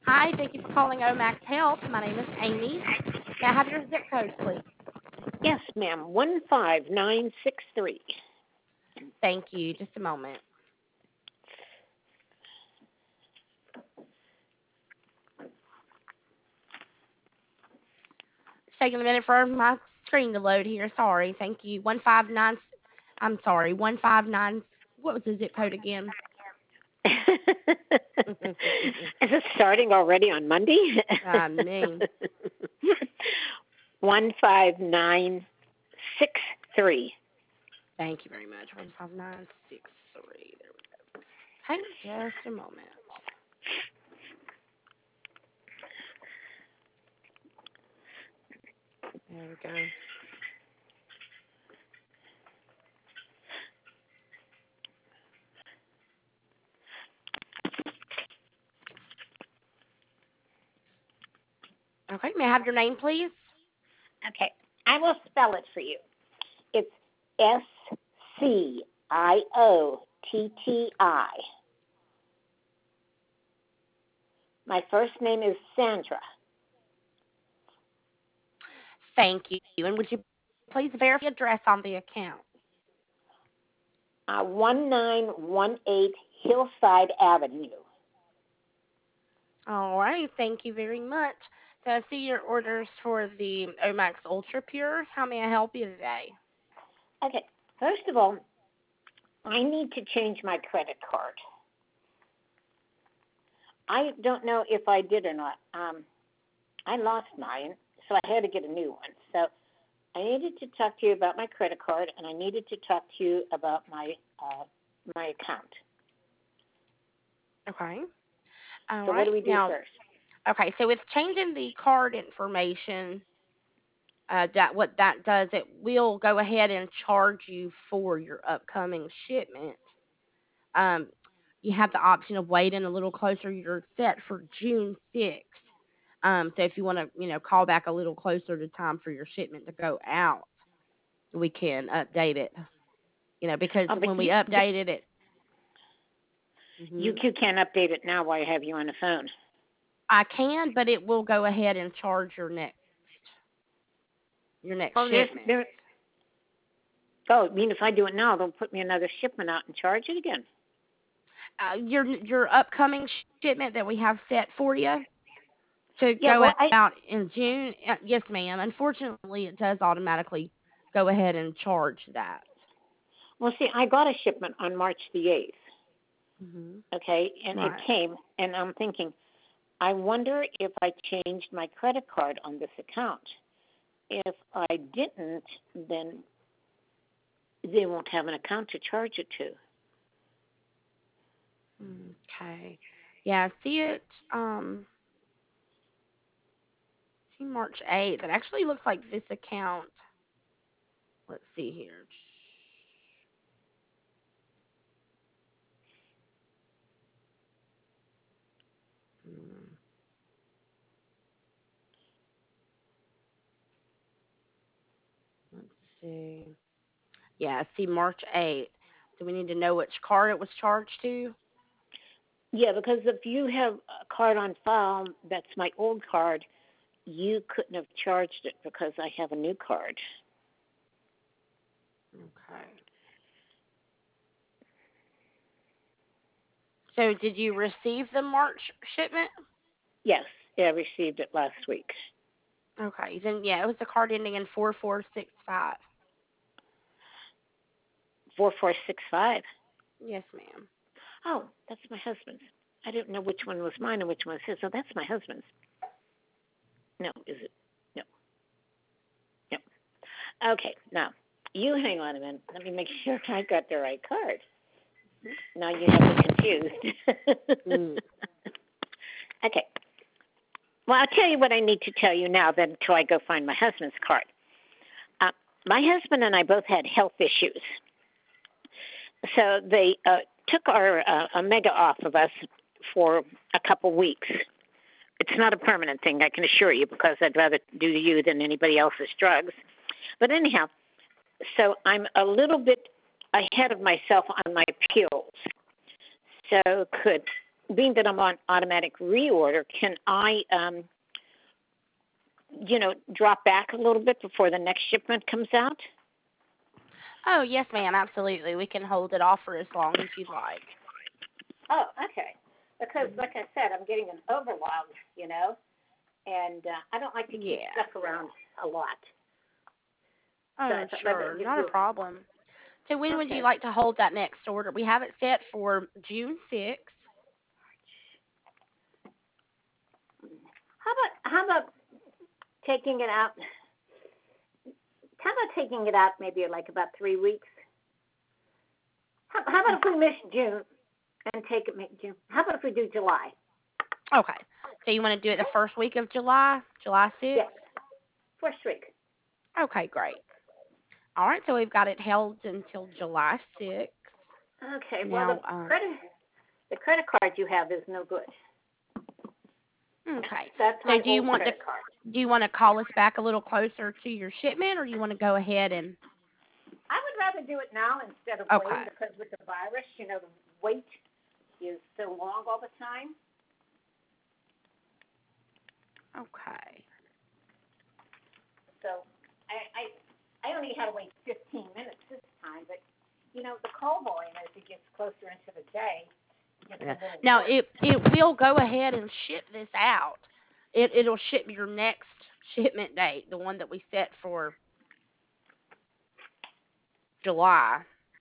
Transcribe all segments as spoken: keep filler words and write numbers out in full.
Hi, thank you for calling Omax Health. My name is Amy. May I have your zip code, please? Yes, ma'am. One five nine six three. Thank you. Just a moment. It's taking a minute for my screen to load here. Sorry. Thank you. One five nine. I'm sorry. One five nine. What was the zip code again? Is it starting already on Monday? I mean. One five nine six three. Thank you very much. One five nine six three. There we go. Okay, just a moment. There we go. Okay, may I have your name, please? Okay, I will spell it for you. It's S C I O T T I. My first name is Sandra. Thank you. And would you please verify the address on the account? Uh, one nine one eight Hillside Avenue. All right, thank you very much. So I see your orders for the Omax Ultra Pure. How may I help you today? Okay, first of all, I need to change my credit card. I don't know if I did or not. Um, I lost mine, so I had to get a new one. So I needed to talk to you about my credit card, and I needed to talk to you about my uh, my account. Okay. All So what right. do we do Now, first? okay, so with changing the card information, uh, that what that does, it will go ahead and charge you for your upcoming shipment. Um, you have the option of waiting a little closer. You're set for June sixth. Um, so if you want to, you know, call back a little closer to time for your shipment to go out, we can update it. You know, because Um, but when we you, but updated it, you hmm you can't update it now while I have you on the phone. I can, but it will go ahead and charge your next your next Oh, there's shipment. there. Oh, I mean, if I do it now, they'll put me another shipment out and charge it again. Uh, your your upcoming shipment that we have set for you to Yeah, go well, I out in June. Uh, yes, ma'am. Unfortunately, it does automatically go ahead and charge that. well see, I got a shipment on March the eighth. Hmm. Okay, and it Right. came, and I'm thinking, I wonder if I changed my credit card on this account. If I didn't, then they won't have an account to charge it to. Okay. Yeah, I see it. Um, see March eighth. It actually looks like this account. Let's see here. Hmm, Let's see. Yeah, I see March eighth. Do we need to know which card it was charged to? Yeah, because if you have a card on file that's my old card, you couldn't have charged it because I have a new card. Okay. So did you receive the March shipment? Yes, yeah, I received it last week. Okay. Then yeah, it was the card ending in four four six five. four four six five. Yes, ma'am. Oh, that's my husband's. I didn't know which one was mine and which one was his. So that's my husband's. No, is it? No, no. Okay, now you hang on a minute. Let me make sure I got the right card. Now you have me confused. Mm. Okay. Well, I'll tell you what I need to tell you now, then, until I go find my husband's card. Uh, my husband and I both had health issues, so they uh, took our uh, Omega off of us for a couple weeks. It's not a permanent thing, I can assure you, because I'd rather do you than anybody else's drugs. But anyhow, so I'm a little bit ahead of myself on my pills. So could being that I'm on automatic reorder, can I, um, you know, drop back a little bit before the next shipment comes out? Oh, yes, ma'am, absolutely. We can hold it off for as long as you'd like. Oh, okay. Because, Mhm. like I said, I'm getting an overwhelm, you know, and uh, I don't like to keep Yeah. stuff around a lot. So I Oh, thought maybe sure. I'd give Not a you. problem. So when would you Okay. like to hold that next order? We have it set for June sixth. How about how about taking it out? How about taking it out maybe like about three weeks? How, how about if we miss June and take it June? How about if we do July? Okay. So you want to do it the first week of July, July Yes, sixth? first week. Okay, great. All right, so we've got it held until July sixth. Okay. Well, the Now, um, credit the credit card you have is no good. okay. That's So my do you old want to credit card. do you want to call us back a little closer to your shipment, or do you want to go ahead and I would rather do it now instead of waiting okay, because with the virus, you know, the wait is so long all the time. okay. So I I, I only had to wait fifteen minutes this time, but you know, the call volume as it gets closer into the day gets Yeah. a little Now worse. it it will go ahead and ship this out. It it'll ship your next shipment date, the one that we set for July.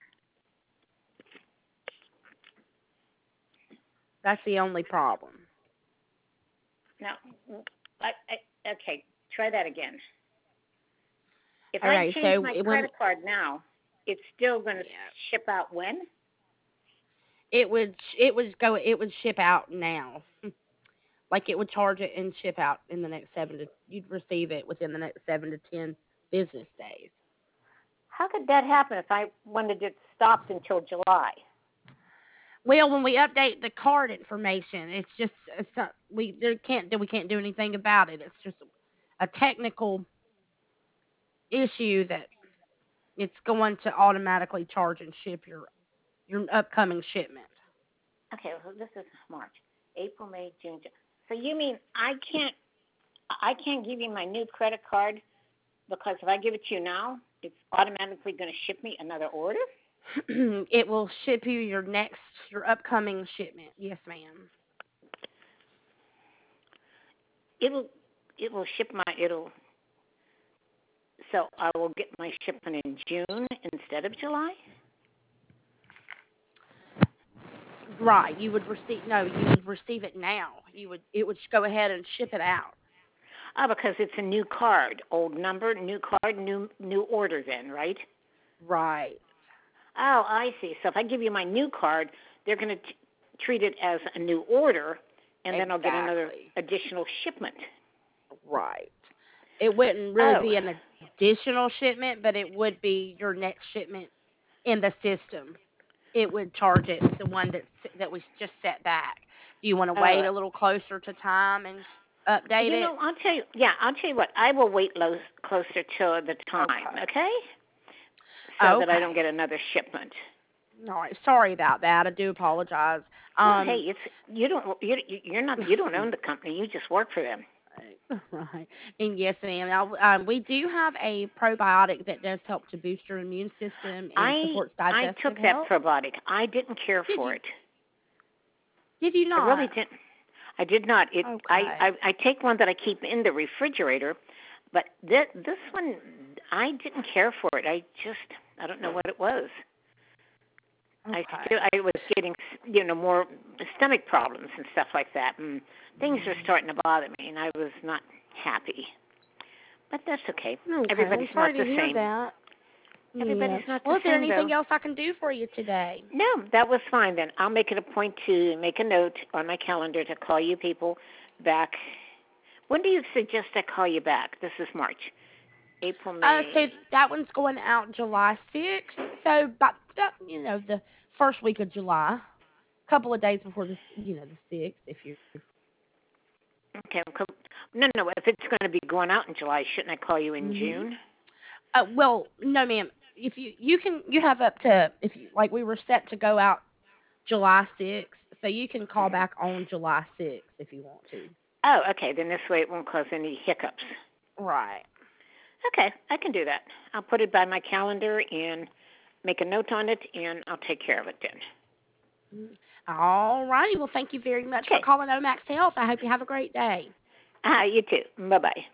That's the only problem. Now, I, I okay, try that again. If I Okay, change so my it, when credit card now, it's still going to yeah, ship out when? it would it would go it would ship out now. Like it would charge it and ship out in the next seven to you'd receive it within the next seven to ten business days. How could that happen if I wanted it stopped until July? Well, when we update the card information, it's just it's not, we there can't do we can't do anything about it. It's just a technical issue that it's going to automatically charge and ship your your upcoming shipment. Okay, well, this is March, April, May, June. Ju- So you mean I can't I can't give you my new credit card because if I give it to you now, it's automatically going to ship me another order? It will ship you your next your upcoming shipment. Yes, ma'am. It'll it will ship my it'll so I will get my shipment in June instead of July? Right. You would receive no, you would receive it now. You would it would go ahead and ship it out. Ah, because it's a new card, old number, new card, new new order then, right? Right. Oh, I see. So if I give you my new card, they're going to treat it as a new order, and then I'll get another Exactly. additional shipment. Right. It wouldn't really Oh, be an additional shipment, but it would be your next shipment in the system. It would charge it the one that that was just set back. Do you want to oh. wait a little closer to time and update You it? know, I'll tell you. Yeah, I'll tell you what. I will wait lo- closer to the time, Okay. okay? So that I Okay. don't get another shipment. All right. Sorry about that. I do apologize. Well, hey, Um. it's you don't you you're not you don't own the company. You just work for them. Right. Right. And yes, ma'am. Now, um, we do have a probiotic that does help to boost your immune system and I supports I digestive took that health. probiotic. I didn't care Did for you? it. Did you I really not? didn't. I did not. It. I, Okay. I I take one that I keep in the refrigerator, but this this one I didn't care for it. I just I don't know what it was. I still Okay. I was getting you know more stomach problems and stuff like that, and things were Mm. starting to bother me, and I was not happy. But that's okay. Okay. I'm Everybody's not sorry to the hear same. that. Yeah. Everybody's not the Well, is there same though. anything else I can do for you today? No, that was fine then. I'll make it a point to make a note on my calendar to call you people back. When do you suggest I call you back? This is March, April, Uh, so May. that one's going out July sixth. So, about, about you know the first week of July, a couple of days before the you know the sixth, if you're. Okay. co- No, no. If it's going to be going out in July, shouldn't I call you in Mhm. June? Uh, well, no, ma'am. If you you can you have up to if you like we were set to go out July sixth. So you can call back on July sixth if you want to. Oh, okay. Then this way it won't cause any hiccups. Right. Okay, I can do that. I'll put it by my calendar and make a note on it, and I'll take care of it then. Mm. All righty. Well, thank you very much for Okay. calling Omax Health. I hope you have a great day. Ah, you too. Bye bye.